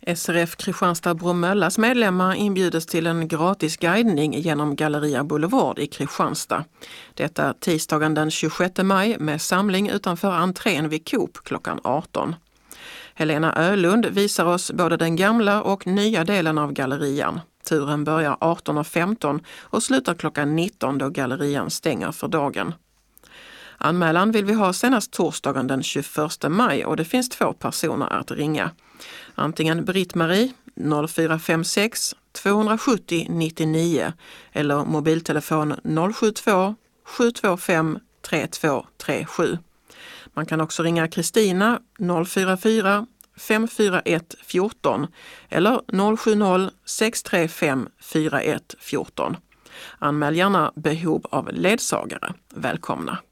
SRF Kristianstad-Bromöllas medlemmar inbjudes till en gratis guidning genom Galleria Boulevard i Kristianstad. Detta tisdagen den 26 maj med samling utanför entrén vid Coop klockan 18. Helena Ölund visar oss både den gamla och nya delen av gallerian. Turen börjar 18.15 och slutar klockan 19 då gallerian stänger för dagen. Anmälan vill vi ha senast torsdagen den 21 maj och det finns 2 personer att ringa. Antingen Britt-Marie 0456 270 99 eller mobiltelefon 072 725 3237. Man kan också ringa Kristina 044 541 14 eller 070 635 41 14. Anmäl gärna behov av ledsagare. Välkomna!